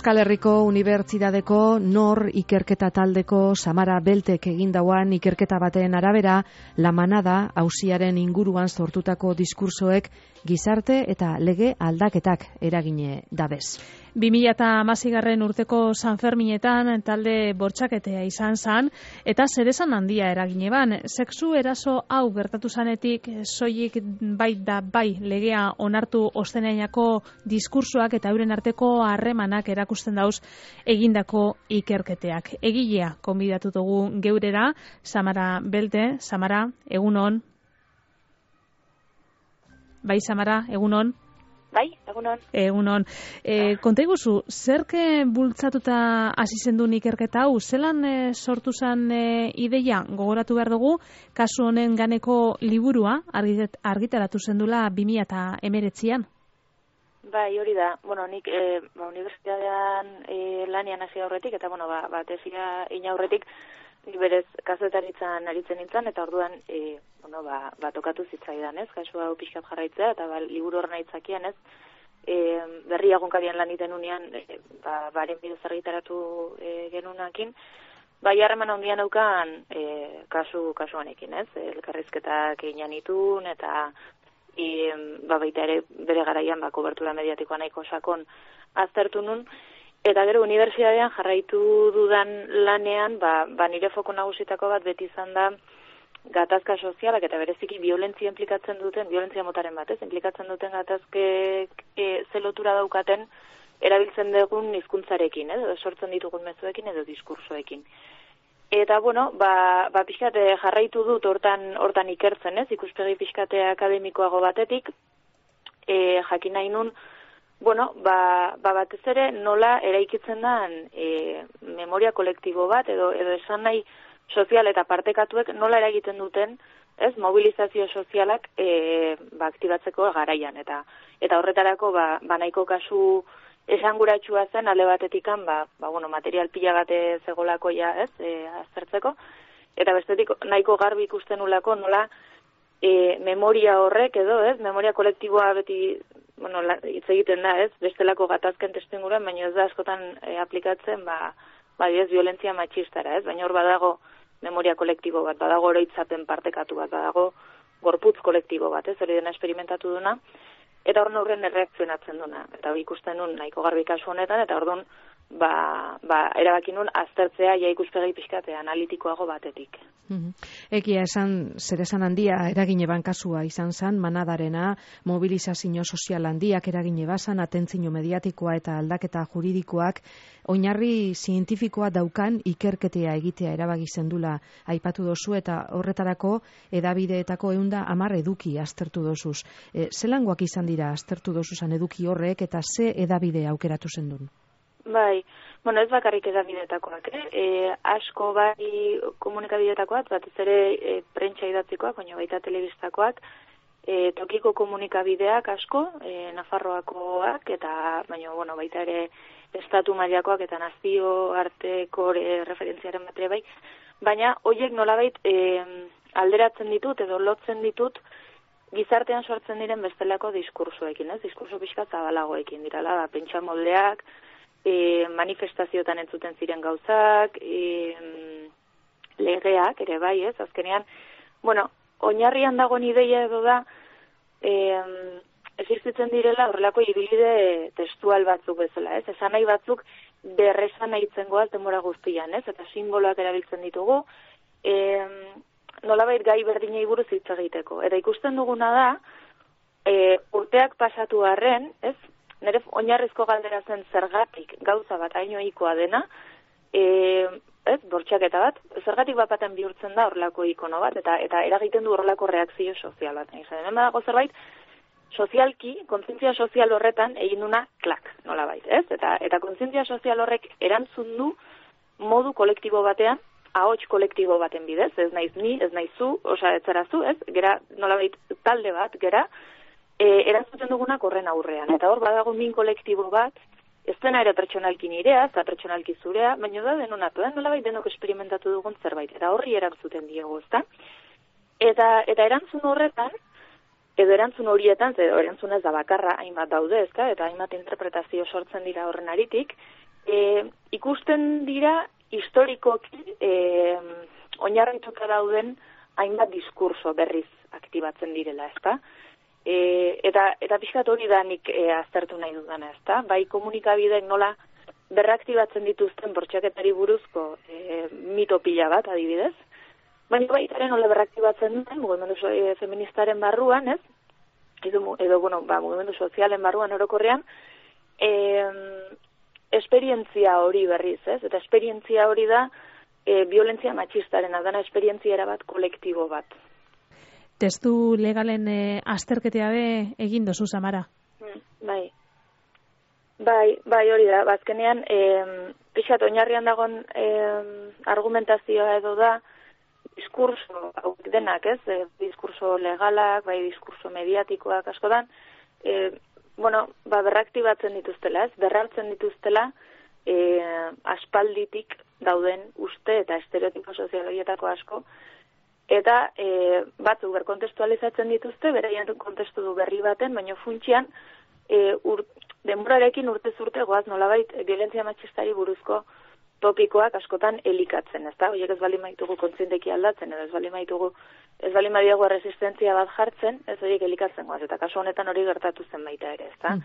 Euskal Herriko Unibertsitateko NOR ikerketa taldeko Samara Beltek egindauan ikerketa baten arabera, La Manada auziaren inguruan sortutako diskursoek gizarte eta lege aldaketak eragine dabez. 2016 urteko Sanferminetan talde bortxaketea izan zan eta zeresan handia eragine ban. Sexu eraso hau gertatu zanetik soilik bai legea onartu ostenainako diskursoak eta euren arteko harremanak erakusten dauz egindako ikerketeak. Egilea konbidatu dugu geurera, Samara Belte. Samara, egunon. Bai, Samara, egunon. Bai, egunon. Egunon. Konta iguzu, zerke bultzatuta hasi zendun ikerketa hau? Zelan sortu zen ideia? Gogoratu behar dugu, kasu honen ganeko liburua argitaratu zendula 2019an. Bai, hori da. Bueno, nik unibertsitatean lanian hasi aurretik, eta tesia egin aurretik, nik berez kazetaritzan aritzen nintzen, eta orduan tokatu zitzaidan, ez? Kasu hau pixkat jarraitzea, eta liburu horren aitzakian, ez? Berri egunkarian lan iten unean, baren bidez argitaratu genunakin, harreman handian eukan kasu honekin, ez? Elkarrizketak egin itun, eta baita ere bere garaian kobertura mediatikoa nahiko sakon aztertu nun. Eta gero unibertsitatean jarraitu dudan lanean, nire foko nagusitako bat beti izan da gatazka sozialak eta bereziki violentzia implikatzen duten, violentzia motaren batez, implikatzen duten gatazkek zelotura daukaten erabiltzen dugun hizkuntzarekin, edo sortzen ditugun mezuekin edo diskursoekin. Eta pixkat jarraitu dut hortan ikertzen, ez, ikuspegi pixkate akademikoago batetik, jakin nahi nun, batez ere nola eraikitzen den memoria kolektibo bat, edo esan nahi sozial eta partekatuek nola eragiten duten, ez, mobilizazio sozialak aktibatzeko garaian. Eta horretarako nahiko kasu esanguratsua zen alde batetikan, material pila bat zegolako ez, aztertzeko, eta bestetik nahiko garbi ikusten ulako nola memoria horrek edo, ez, memoria kolektiboa beti hitz egiten da, ez, bestelako gatazken testuinguruan, baina ez da askotan aplikatzen, ez, violentzia matxistara, ez, baina hor badago memoria kolektibo bat, badago oroitzapen partekatu bat, badago gorputz kolektibo bat, ez, hori dena esperimentatu duna, eta hor horren erreakzionatzen duna, eta ikusten nun nahiko garbi kasu honetan, eta orduan erabaki nun aztertzea ikuspegi pixkate analitikoago batetik. Egia esan, zeresan handia eragine ban kasua izan zen, Manadarena, mobilizazio sozial handiak eragine bazan, atentzio mediatikoa eta aldaketa juridikoak, oinarri zientifikoa daukan ikerketea egitea erabaki zendula aipatu dozu, eta horretarako edabideetako 110 eduki aztertu dozuz. Zelangoak izan dira aztertu dozuzan eduki horrek, eta ze edabide aukeratu zendun? Bai, ez bakarrik edabideetakoak, asko komunikabidetakoak, batez ere prentsa idatzikoak, baita telebistakoak, tokiko komunikabideak asko, Nafarroakoak, eta baita ere estatu mailakoak eta nazio arteko referentziaren bat ere bai, baina horiek nolabait alderatzen ditut edo lotzen ditut gizartean sortzen diren bestelako diskursoekin, ez? Diskurso pixka zabalagoekin dirala, pentsa moldeak, manifestazioetan entzuten ziren gauzak, legeak ere bai, ez, azkenean, oinarrian dagoen ideia edo da, existitzen direla horrelako ibilbide testual batzuk bezala, ez, esan nahi batzuk berresan nahitzen goaz denbora guztian, ez, eta simboloak erabiltzen ditugu, nolabait gai berdinei buruz hitz egiteko, eta ikusten duguna da, urteak pasatu arren, ez, nire oinarrizko galdera zen zergatik gauza bat hainoikoa dena, ez, bortxaketa bat, zergatik baten bihurtzen da horrelako ikono bat, eta eragiten du horrelako reakzio sozial bat. Hemen badago zerbait, sozialki, kontzientzia sozial horretan egin duna klak, nolabait, ez? Eta kontzientzia sozial horrek erantzun du modu kolektibo batean, ahots kolektibo baten bidez, ez naiz ni, ez naiz zu, ez zara zu, ez? Gera, nolabait, talde bat, gera, erantzuten dugunak horren aurrean. Eta hor badago min kolektibo bat, ez dena ere pertsonalki nirea, ez da pertsonalki zurea, baina da denonatu, nolabait denok esperimentatu dugun zerbait, eta horri erantzuten diego, ezta? Eta erantzun horretan, edo erantzun horietan, edo erantzun ez da bakarra hainbat daude, ezta? Eta hainbat interpretazio sortzen dira horren aritik, ikusten dira historikoki oinarrituta dauden hainbat diskurso berriz aktibatzen direla, ezta? Eta pixkat hori da nik aztertu nahi dudana, ezta? Bai komunikabideek nola berraktibatzen dituzten bortxaketari buruzko mito pila bat, adibidez, baina baitaren nola berraktibatzen duten mugimendu feministaren barruan, ez? Edo mugimendu sozialen barruan orokorrean, esperientzia hori berriz, ez? Eta esperientzia hori da violentzia matxistaren adana esperientzia erabat kolektibo bat. Testu legalen azterketea be egin dozu, Samara? Bai, hori da. Bazkenean, pixat oinarrian dagoen argumentazioa edo da, diskurso hauek denak, ez? Diskurso legalak, bai diskurso mediatikoak askotan, berraktibatzen dituztela, ez? Berrartzen dituztela aspalditik dauden uste eta estereotipo sozial horietako asko, eta batzuk berkontestualizatzen dituzte, beraien kontestu du berri baten, baina funtsian denborarekin urtez urte goaz nolabait violentzia matxistari buruzko topikoak askotan elikatzen, ezta? Horiek ez bali maitugu kontzienteki aldatzen, edo ez bali madiago resistentzia bat jartzen, ez horiek elikatzen goaz, eta kasu honetan hori gertatu zen baita ere, ezta?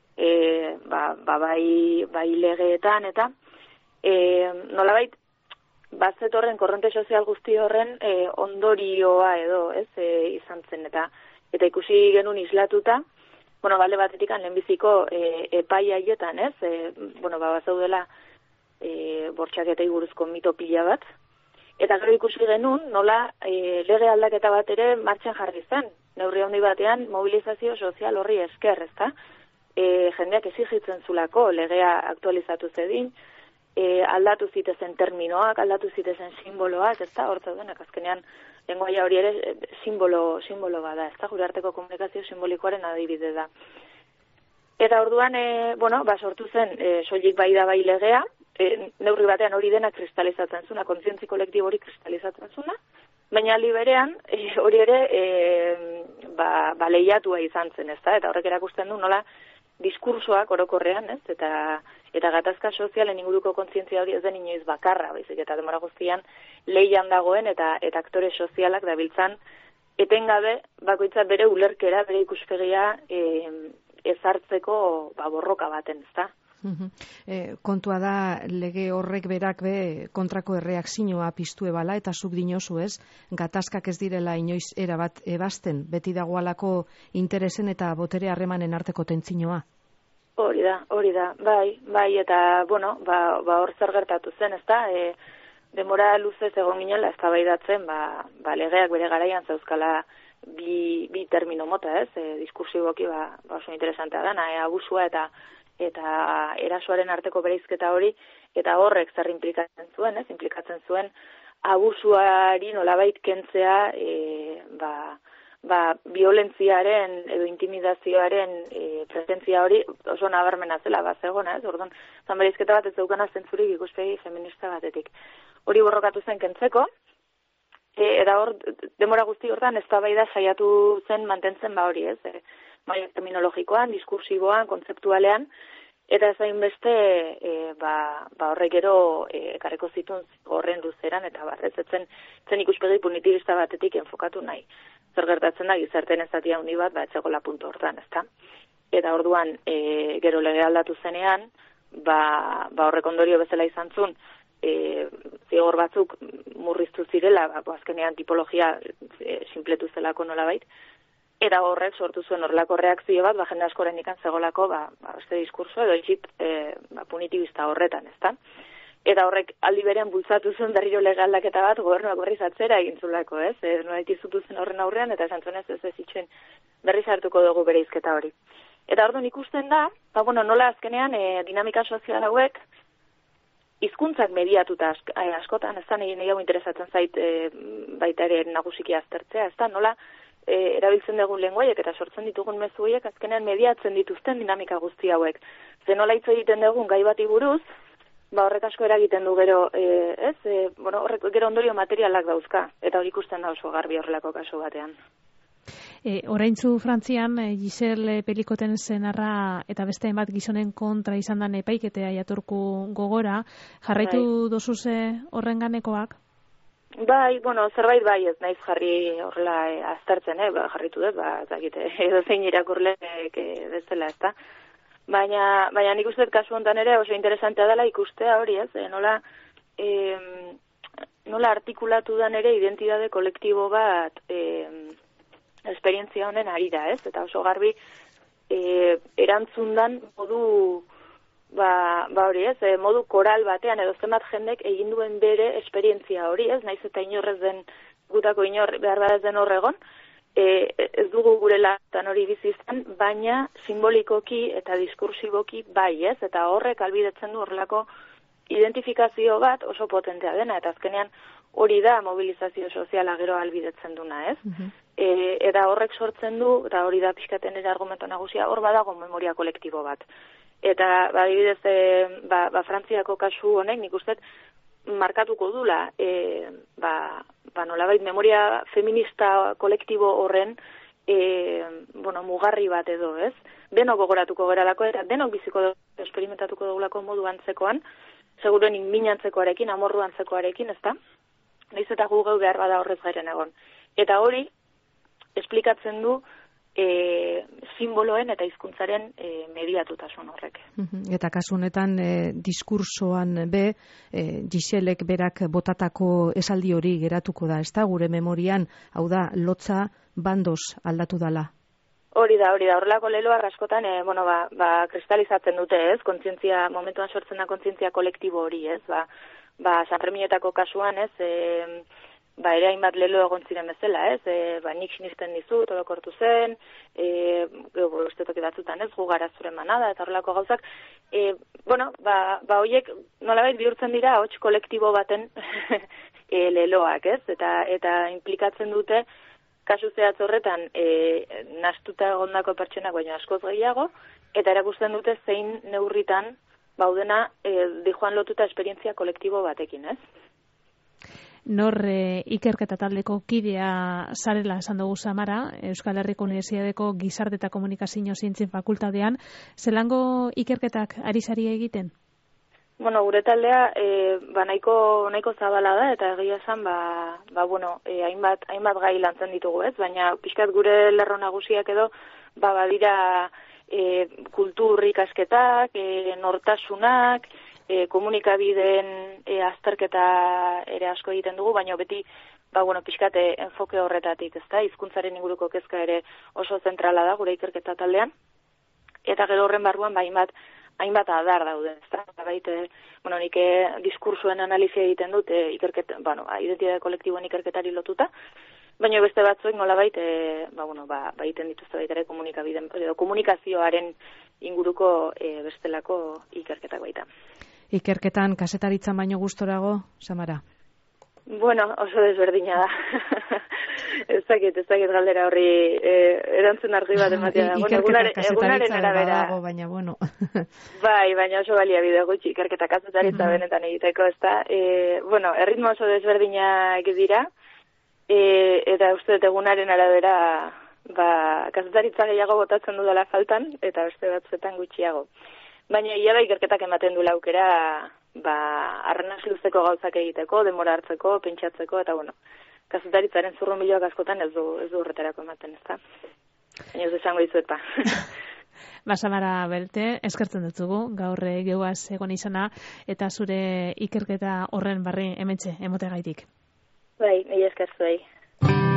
Bai legeetan, eta nolabait bazetorren korronte sozial guzti horren ondorioa edo, ez, izan zen, eta ikusi genuen islatuta, balde batetik lehenbiziko epai haietan, ez, bazaudela bortxaketei buruzko mito pila bat, eta gero ikusi genuen nola lege aldaketa bat ere martxan jarri zen, neurri handi batean mobilizazio sozial horri esker, ezta? Jendeak exigitzen zulako legea aktualizatu zedin, aldatu zitezen terminoak, aldatu zitezen simboloak, ezta? Hortza denak, azkenean lengoaia hori ere simbolo bada, ezta? Gure arteko komunikazio simbolikoaren adibide da. Eta orduan, sortu zen soilik bai da bai legea, neurri batean hori dena kristalizatzen zuna, kontzientzi kolektibo hori kristalizatzen zuna, baina aldi berean hori ere lehiatua izan zen, ezta? Eta horrek erakusten du nola diskursoak orokorrean, ez? Eta gatazka sozialen inguruko kontzientzia hori ez den inoiz bakarra, baizik eta denbora guztian lehian dagoen eta aktore sozialak dabiltzan etengabe bakoitza bere ulerkera, bere ikuspegia ezartzeko borroka baten, ezta? Kontua da lege horrek berak be kontrako erreakzioa piztu ebala, eta zuk dinozu, ez? Gatazkak ez direla inoiz erabat ebasten, beti dagoalako interesen eta botere harremanen arteko tentzinoa. Hori da, bai, eta, hor zer gertatu zen, ezta? Denbora luzez egon ginela eztabaidatzen, legeak bere garaian zeuzkala bi termino mota, ez? Diskursiboki, oso interesantea dana, abusua eta erasoaren arteko bereizketa hori, eta horrek zer implikatzen zuen, ez? Implikatzen zuen abusuari nolabait kentzea, violentziaren edo intimidazioaren presentzia hori oso nabarmena zela bazegona, ez? Orduan, zan bereizketa bat ez zeukana zentzurik ikuspegi feminista batetik. Hori borrokatu zen kentzeko, eta hor, denbora guzti hortan eztabaida saiatu zen mantentzen hori, ez? Maila terminologikoan, diskursiboan, kontzeptualean, eta ez hainbeste horrek gero ekarreko zituen horren luzeran, eta zen ikuspegi punitibista batetik enfokatu nahi. Zer gertatzen da, gizarteen ezatia handi bat, etzegoela puntu hortan, ezta? Eta orduan, gero lege aldatu zenean, horrek ondorio bezala izan zuen, zigor batzuk murriztu zirela, azkenean tipologia sinpletu zelako nolabait, eta horrek sortu zuen horrelako reakzio bat, jende askoren ikan zegolako, beste diskurso edo itxit punitibista horretan, ezta? Eta horrek aldi berean bultzatu zuen berriro lege aldaketa bat, gobernuak berriz atzera egin zulako, ez? Nolait izutu zen horren aurrean, eta esan zuen ez itxuen berriz hartuko dugu bereizketa hori. Eta orduan ikusten da, nola azkenean dinamika sozial hauek hizkuntzak mediatuta askotan, ez da, nahi hau interesatzen zait baita ere nagusiki aztertzea, ez da, nola erabiltzen dugun lenguaiek eta sortzen ditugun mezu horiek azkenean mediatzen dituzten dinamika guzti hauek. Zenola hitz egiten dugun gai bati buruz, horrek asko eragiten du gero, horrek gero ondorio materialak dauzka, eta hori ikusten da oso garbi horrelako kasu batean. Oraintzu Frantzian Giselle Pelikoten senarra eta beste hainbat gizonen kontra izan den epaiketea jatorku gogora, jarraitu dozuze horrenganekoak? Bai, zerbait bai ez naiz jarri horrela aztertzen, jarritu dut, zakite, edo zein irakurleek bezala, ezta. Baina nik uste kasu honetan ere oso interesantea dela ikustea hori, ez? Nola artikulatu dan ere identitate kolektibo bat esperientzia honen ari da, ez? Eta oso garbi erantzundan modu hori, ez? Modu koral batean edo zenbat jendek egin duen bere esperientzia hori, ez? Naiz eta inorrez den gutako inor behar badez den horregon, ez dugu gure latan hori bizi izan, baina simbolikoki eta diskursiboki bai, ez? Eta horrek albidetzen du horrelako identifikazio bat oso potentea dena, eta azkenean hori da mobilizazio soziala gero albidetzen duna, ez? Eta horrek sortzen du, eta hori da pixkaten ere argumento nagusia, hor badago memoria kolektibo bat. Eta, adibidez, Frantziako kasu honek, nik uste, markatuko dula, nolabait memoria feminista kolektibo horren, mugarri bat edo, ez? Denok gogoratuko geralako, eta denok biziko esperimentatuko dugulako modu antzekoan, seguren minantzekoarekin, amorru antzekoarekin, ezta? Naiz eta gu geu behar bada horrez gairen egon. Eta hori, esplikatzen du simboloen eta hizkuntzaren mediatutasun horrek. Eta kasu honetan diskursoan Giselek berak botatako esaldi hori geratuko da, ezta? Gure memorian, hau da, lotza bandoz aldatu dala. Hori da, horrelako leloak askotan, kristalizatzen dute, ez? Kontzientzia, momentuan sortzen da kontzientzia kolektibo hori, ez? Sanferminetako kasuan, ez? Ere hainbat lelo egon ziren bezala, ez? Nik sinisten dizut, orokortu zen, ustetoki batzutan, ez? Gu gara zure manada, eta horrelako gauzak. Horiek nolabait bihurtzen dira, hots kolektibo baten leloak, ez? Eta implikatzen dute, kasu zehatz horretan, nastuta egondako pertsonak baino askoz gehiago, eta erakusten dute zein neurritan baudena dijoan lotuta esperientzia kolektibo batekin, ez? Nor ikerketa taldeko kidea zarela esan dugu Samara, Euskal Herriko Unibertsitateko Gizarte eta Komunikazio Zientzien Fakultatean, zelango ikerketak ari zari egiten? Gure taldea nahiko zabala da, eta egia esan, hainbat gai lantzen ditugu, ez? Baina pixkat gure lerro nagusiak edo, badira kultur ikasketak, nortasunak, komunikabideen azterketa ere asko egiten dugu, baina beti, pixkat enfoke horretatik, ezta? Hizkuntzaren inguruko kezka ere oso zentrala da gure ikerketa taldean, eta gero horren barruan, hainbat adar daude, ezta? Nik diskursuen analizia egiten dut, identitate kolektiboen ikerketari lotuta, baina beste batzuek nolabait, egiten dituzte baita ere komunikazioaren inguruko bestelako ikerketak baita. Ikerketan kazetaritzan baino gustorago, Samara? Oso desberdina da. Ez dakit galdera horri erantzun argi bat ematea da. Ikerketak kazetaritzan badago, baina baina oso baliabide gutxi ikerketak kazetaritza benetan egiteko, ezta? Erritmo oso desberdinak dira, eta uste dut egunaren arabera kazetaritza gehiago botatzen dudala faltan, eta beste batzuetan gutxiago. Baina ia ikerketak ematen du aukera arnaz luzeko gauzak egiteko, denbora hartzeko, pentsatzeko, eta kazetaritzaren zurrunbiloak askotan ez du horretarako ematen, ezta? Baina ez esango dizuet, Samara Belte, eskertzen dutzugu, gaur geuaz egon izana, eta zure ikerketa horren barri emetxe, emotegaitik. Bai, nire eskertzuei.